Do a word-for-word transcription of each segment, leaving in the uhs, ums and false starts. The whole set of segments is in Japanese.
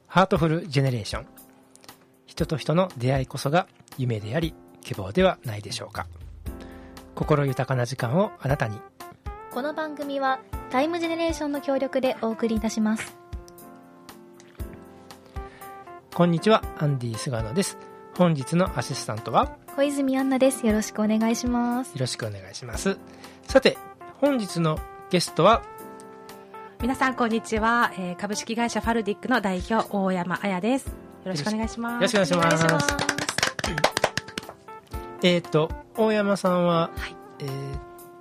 ハートフルジェネレーション。人と人の出会いこそが夢であり希望ではないでしょうか。心豊かな時間をあなたに。 この番組はタイムジェネレーションの協力でお送りいたします。 こんにちは、アンディ菅野です。本日のアシスタントは小泉アンナです。よろしくお願いします。 よろしくお願いします。さて、本日のゲストは、 皆さんこんにちは、えー、株式会社ファルディックの代表大山彩です。よろしくお願いします。 よろしくお願いします。えっと大山さんは、はい、えー、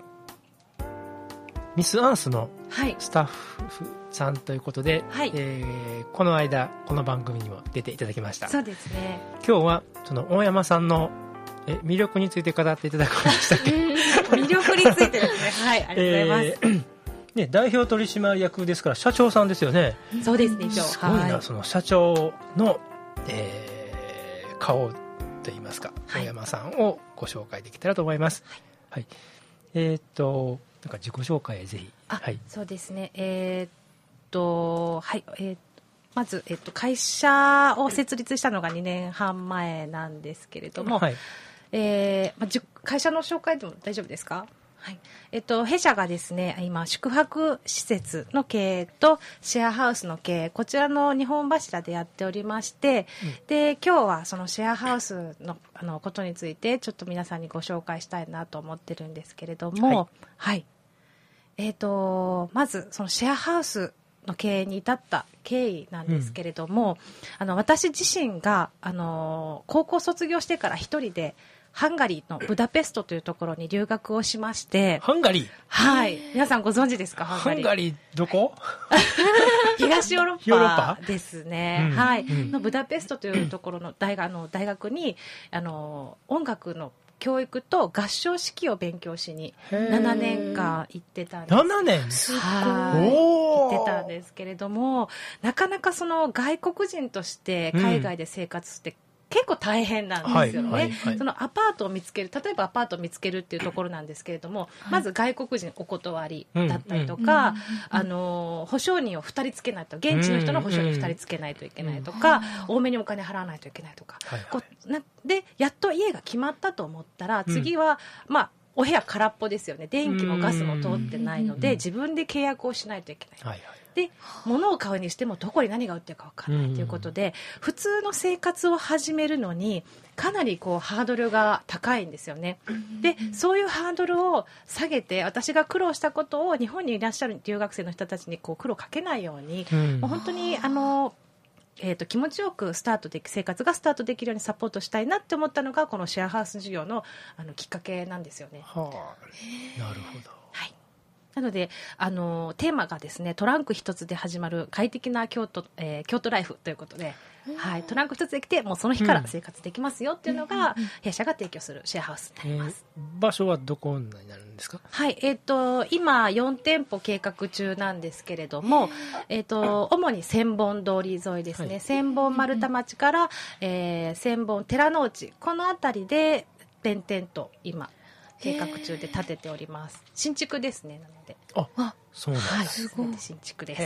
ミスアースのスタッフさんということで、はい、えー、この間この番組にも出ていただきました。 そうですね。 今日はその大山さんのえ魅力について語っていただくんでしたっけ魅力についてですね。はい、ありがとうございます。えーね、代表取締役ですから社長さんですよね。 そうですね。 すごいな、はい、その社長の、えー、顔といいますか、はい、大山さんをご紹介できたらと思います。はいはい、えー、っとなんか自己紹介ぜひ。 あ、 はい、 そうですね。えー、っとはい、えー、まず、えー、っと会社を設立したのがにねんはん前なんですけれども、はい、えーまあ、会社の紹介でも大丈夫ですか？はい、えっと、弊社がですね、今宿泊施設の経営とシェアハウスの経営、こちらのにほん柱でやっておりまして、うん、で今日はそのシェアハウス の, あのことについてちょっと皆さんにご紹介したいなと思ってるんですけれども、はいはい、えっとまずそのシェアハウスの経営に至った経緯なんですけれども、うん、あの私自身があの高校卒業してから一人でハンガリーのブダペストというところに留学をしまして。 ハンガリー、 はい、皆さんご存知ですか？ ハンガリーどこ？ 東ヨーロッパですね、 うん、 はい、 うん、 のブダペストというところの 大, あの大学にあの音楽の教育と合唱指揮を勉強しにななねんかん行ってたんです。 ななねん？ はい行ってたんですけれども、なかなかその外国人として海外で生活して、うん、結構大変なんですよね、はいはいはい、そのアパートを見つける、例えばアパートを見つけるっていうところなんですけれども、はい、まず外国人お断りだったりとか、うんうん、あの保証人をふたりつけないと、現地の人の保証人ふたりつけないといけないとか、うん、多めにお金払わないといけないとか、はいはい、こうなでやっと家が決まったと思ったら、次は、うん、まあお部屋空っぽですよね。電気もガスも通ってないので、自分で契約をしないといけない、はいはい、で物を買うにしてもどこに何が売ってるか分からないということで、普通の生活を始めるのにかなりこうハードルが高いんですよね。でそういうハードルを下げて、私が苦労したことを日本にいらっしゃる留学生の人たちにこう苦労かけないように、うん、もう本当にあのえー、と気持ちよくスタートで生活がスタートできるようにサポートしたいなって思ったのが、このシェアハウス事業 の, あのきっかけなんですよね。 はあ、なるほど。 はい、なのであのテーマがですね、トランク一つで始まる快適な京都、えー、京都ライフということで、はい、トランク一つで来てもうその日から生活できますよっていうのが、うん、弊社が提供するシェアハウスになります、 えー、場所はどこになるんですか？ はい、えー、と今よんてんぽ計画中なんですけれども、えー、と主に千本通り沿いですね、はい、千本丸太町から、えー、千本寺の内、この辺りで点々と今計画中で建てております。新築ですね。なので、 あ、そうなんです、はい、 すごい新築です。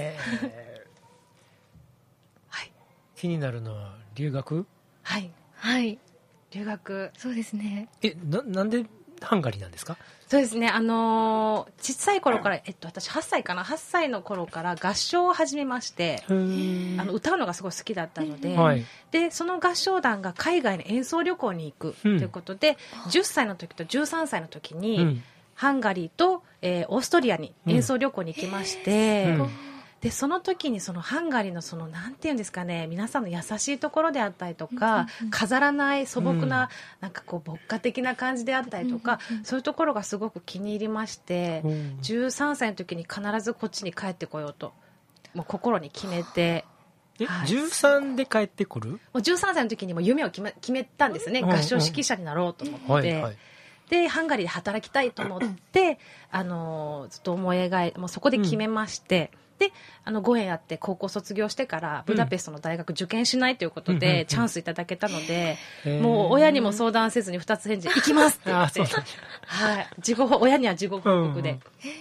はい、 気になるのは留学？ はいはい留学。 そうですね。 え な, なんでハンガリーなんですか？ そうですね、あのー、小さい頃から、えっと、私はっさいかなはっさいの頃から合唱を始めまして、あの歌うのがすごい好きだったので、はい、でその合唱団が海外に演奏旅行に行くということで、うん、じゅっさいの時とじゅうさんさいの時に、うん、ハンガリーと、えー、オーストリアに演奏旅行に行きまして、うんうん、でその時にそのハンガリーのそのなんていうんですかね、皆さんの優しいところであったりとか、うん、飾らない素朴な、うん、なんかこう牧歌的な感じであったりとか、うん、そういうところがすごく気に入りまして、うん、じゅうさんさいの時に必ずこっちに帰ってこようともう心に決めて、 え、はい、じゅうさんで帰ってくる？ もうじゅうさんさいの時にも夢を決め、決めたんですね、うん、合唱指揮者になろうと思って、うんはいはい、でハンガリーで働きたいと思ってあのずっと思い描い、もうそこで決めまして、うんであのご縁あって高校卒業してからブダペストの大学受験しないということで、うん、チャンスいただけたので、うん、もう親にも相談せずにふたつ返事行きますって言って、はい、事後親には事後報告で、うん、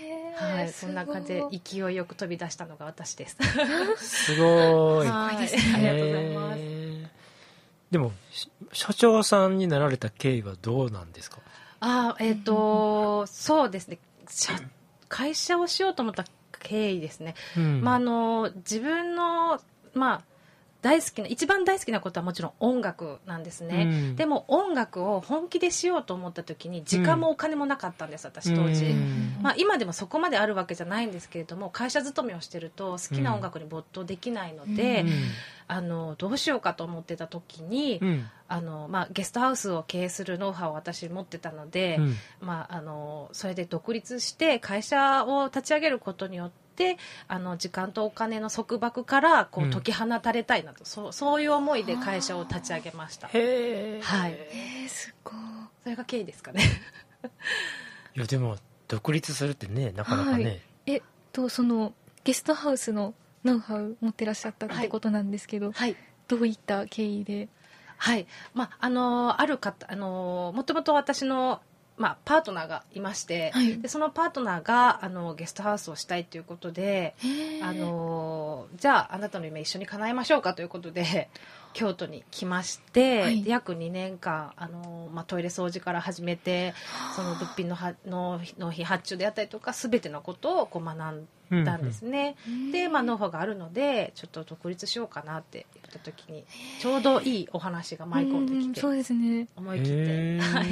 はい、そんな感じで勢いよく飛び出したのが私です。 すごい。 はい、ありがとうございます。 でも社長さんになられた経緯はどうなんですか？ あえっ、ー、とそうですね、会社をしようと思った経緯ですね、うん、まあ、あの自分の、まあ、大好きな一番大好きなことはもちろん音楽なんですね、うん、でも音楽を本気でしようと思った時に時間もお金もなかったんです、うん、私当時、うん、まあ、今でもそこまであるわけじゃないんですけれども、会社勤めをしてると好きな音楽に没頭できないので、うん、あのどうしようかと思ってた時に、うん、あのまあ、ゲストハウスを経営するノウハウを私持ってたので、うん、まあ、あのそれで独立して会社を立ち上げることによってであの時間とお金の束縛からこう解き放たれたいなと、うん、そう、そういう思いで会社を立ち上げました。 へー、 はい、 へー、すごい。 それが経緯ですかね。 いやでも独立するってね、なかなかね、はい、 えっとそのゲストハウスのノウハウ持ってらっしゃったってことなんですけど、はい、どういった経緯で？ はい、まあ、あのある方、あのもともと私のまあ、パートナーがいまして、はい、でそのパートナーがあのゲストハウスをしたいということで、あのじゃああなたの夢一緒に叶えましょうかということで京都に来まして、はい、約にねんかんあの、まあ、トイレ掃除から始めてその物品のはの納品発注であったりとか全てのことをこう学んだんですね、うんうん、で、まあ、ノウハウがあるのでちょっと独立しようかなって言った時にちょうどいいお話が舞い込んできて、 そうですね、 思い切って、はい、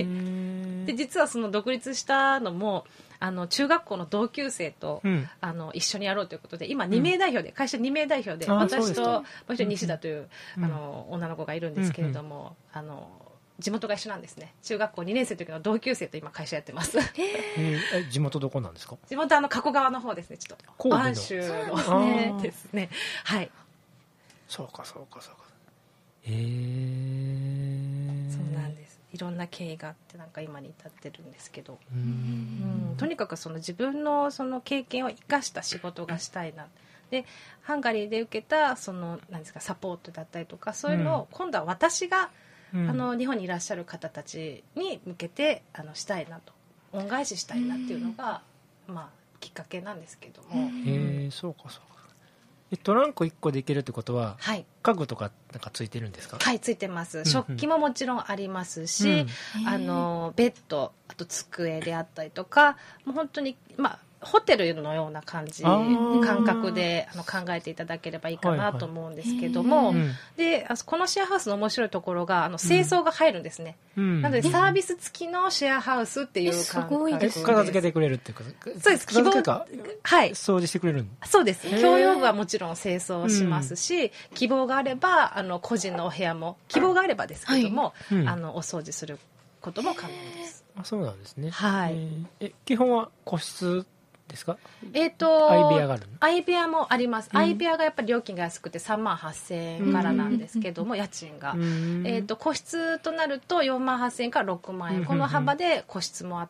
で実はその独立したのもあの中学校の同級生と、うん、あの一緒にやろうということで今にめい代表で、うん、会社にめい代表で私ともう一人西田という、うん、あの女の子がいるんですけれども、うん、あの地元が一緒なんですね。中学校にねん生の時の同級生と今会社やってます。 えー、地元どこなんですか？ 地元あの加古川の方ですね。ちょっと播州のですね。はい。 そうかそうかそうか。へえ。 そうなんです。いろんな経緯があってなんか今に至ってるんですけど、うんうんとにかくその自分のその経験を生かした仕事がしたいな。でハンガリーで受けたその何ですかサポートだったりとかそういうのを今度は私が、うん、あの日本にいらっしゃる方たちに向けてあのしたいなと恩返ししたいなっていうのが、まあ、きっかけなんですけども。 へえ、そうかそうか。トランクいっこできるってことは、はい、家具とかなんかついてるんですか？ はい、ついてます、うんうん、食器ももちろんありますし、うん、あのベッドあと机であったりとかもう本当にまあホテルのような感じ感覚であの考えていただければいいかなと思うんですけども、はいはい、でこのシェアハウスの面白いところがあの清掃が入るんですね、うん、なのでサービス付きのシェアハウスっていう感覚です。 片付けてくれるっていうか、 そうです、希望、はい、 掃除してくれる。そうです、 共用部はもちろん清掃しますし、うん、希望があればあの個人のお部屋も希望があればですけども、はい、あのお掃除することも可能です。 あ、そうなんですね。 はい、 えー、え基本は個室ですか？ えーと、 相部屋があるの？ 相部屋もあります。相部屋がやっぱり料金が安くてさんまんはっせんえんからなんですけども、家賃が、えーと、個室となるとよんまんはっせんえんからろくまんえん、この幅で個室もあって、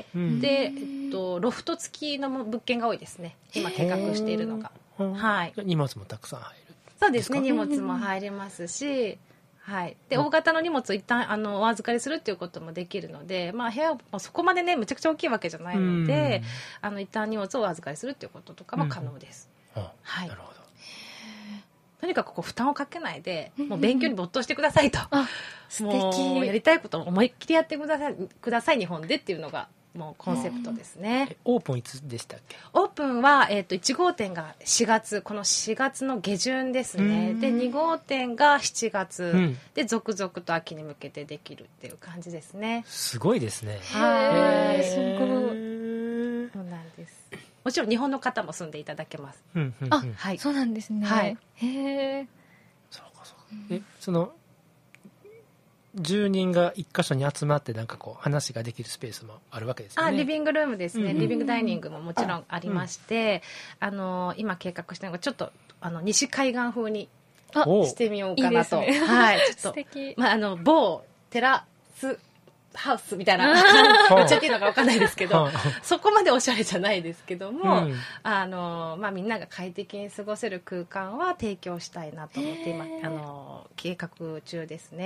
で、えーと、ロフト付きの物件が多いですね、今計画しているのが。はい、 荷物もたくさん入る。 そうですね、荷物も入りますし、はい、で大型の荷物を一旦あのお預かりするっていうこともできるので、まあ、部屋もそこまでねむちゃくちゃ大きいわけじゃないので、あの一旦荷物をお預かりするっていうこととかも可能です、 うんうん、はい、なるほど。 とにかくこう負担をかけないでもう勉強に没頭してくださいと、 あ、素敵。 もうやりたいことを思いっきりやってください、ください日本でっていうのがもうコンセプトですね。 オープンいつでしたっけ？ オープンは、えー、といち号店がしがつ、このしがつの下旬ですね。でに号店がしちがつ、うん、で続々と秋に向けてできるっていう感じですね。 すごいですね。 はい、すごい。そうなんです。もちろん日本の方も住んでいただけます。 うんうんうん、あ、はい、そうなんですね。はい、へえ。 そうかそうか。え、その住人が一箇所に集まってなんかこう話ができるスペースもあるわけですよね。 あ、リビングルームですね、うんうん、リビングダイニングももちろんありまして、うん、あの今計画してるのがちょっとあの西海岸風にしてみようかなと。いいですね、はい、ちょっと素敵、まあ、あの某テラスハウスみたいなめっちゃっていうのか分かんないですけどそこまでおしゃれじゃないですけども、うん、あのまあ、みんなが快適に過ごせる空間は提供したいなと思って今あの計画中ですね。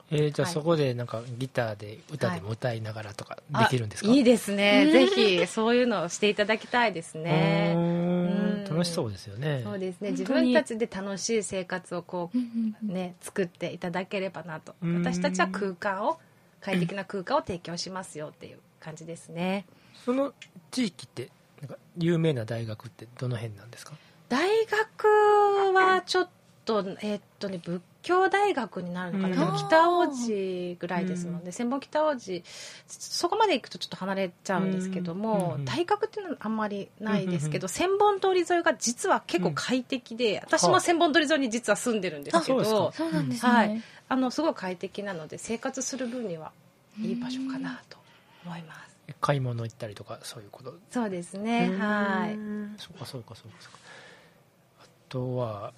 えー、じゃあそこでなんかギターで歌でも歌いながらとかできるんですか？ はい、いいですね。ぜひそういうのをしていただきたいですね。 うん楽しそうですよね。 そうですね。自分たちで楽しい生活をこうね作っていただければなと。私たちは空間を快適な空間を提供しますよっていう感じですね。 その地域ってなんか有名な大学ってどの辺なんですか？ 大学はちょっとえー、っとね仏教大学になるのかな、うん、北大路ぐらいですので、うん、千本北大路そこまで行くとちょっと離れちゃうんですけども、うん、大学っていうのはあんまりないですけど、うん、千本通り沿いが実は結構快適で、うん、私も千本通り沿いに実は住んでるんですけど、 そうなんですね、 はい、あのすごい快適なので生活する分にはいい場所かなと思います。 買い物行ったりとかそういうこと？ そうですね、はい。 そうかそうかそうかそうか。あとは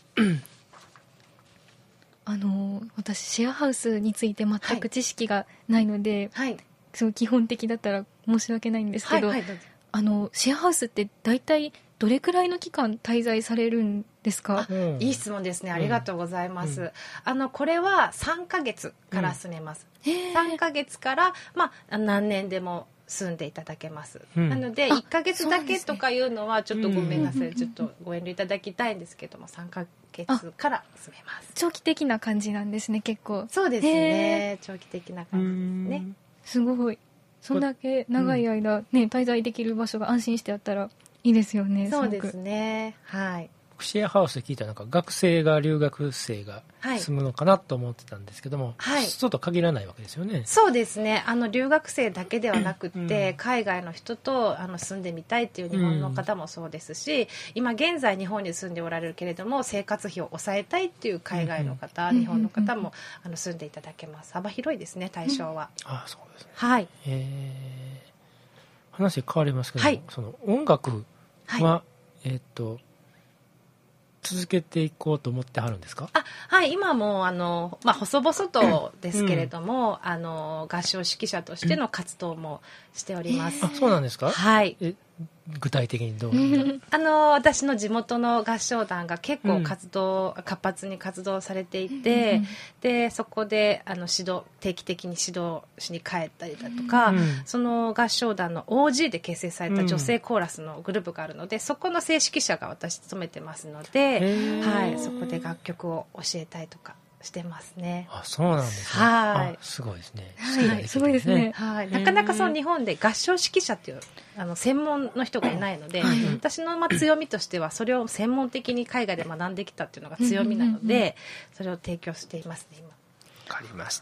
あの私シェアハウスについて全く知識がないので、はい、すごい基本的だったら申し訳ないんですけど、はいはい、あのシェアハウスって大体どれくらいの期間滞在されるんですか？ うん、いい質問ですね。ありがとうございます。うん、あのこれはさんかげつから住めます。うん、さんかげつから、まあ、何年でも住んでいただけます、うん、なのでいっかげつだけとかいうのはちょっとごめんなさい、ね、ちょっとご遠慮いただきたいんですけどもさんかげつから住めます。 長期的な感じなんですね。結構そうですね、長期的な感じですね。 すごい。そんだけ長い間、ね、滞在できる場所が安心してあったらいいですよね。 そうですね、はい。 シェアハウスで聞いたらなんか学生が留学生が住むのかなと思ってたんですけども、はい、ちょっと限らないわけですよね。 そうですね。あの留学生だけではなくて、うん、海外の人とあの住んでみたいっていう日本の方もそうですし、うん、今現在日本に住んでおられるけれども生活費を抑えたいっていう海外の方、うん、日本の方もあの住んでいただけます。幅広いですね、対象は。 うん、ああ、そうですね。 はい。 えー、話変わりますけども、はい、その音楽は、はい、えー、っと続けていこうと思ってはるんですか？ あ、はい、今もあの、まあ、細々とですけれども、うん、あの合唱指揮者としての活動もしております。 あ、そうなんですか？ はい。 え具体的にどういうあの私の地元の合唱団が結構活動、うん、活発に活動されていて、うん、でそこであの指導定期的に指導しに帰ったりだとか、うん、その合唱団の オージー で結成された女性コーラスのグループがあるので、うん、そこの正指揮者が私務めてますので、はい、そこで楽曲を教えたいとかしてますね。 あ、そうなんですね。 はい、 すごいですね。 はい、すごいですね。 はい、なかなかその日本で合唱指揮者っていうあの専門の人がいないので、はい、私のまあ強みとしてはそれを専門的に海外で学んできたっていうのが強みなので、それを提供していますね今。わかりました。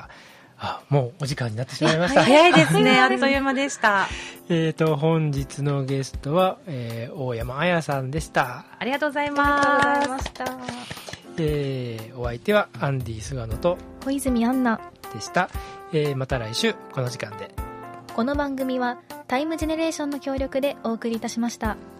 あ、もうお時間になってしまいました。 早いですね。あっという間でした。 えっと本日のゲストは、えー、大山彩さんでした。 ありがとうございます。 ました。 えー、お相手はアンディ菅野と小泉アンナでした。えー、また来週この時間で。 この番組はタイムジェネレーションの協力でお送りいたしました。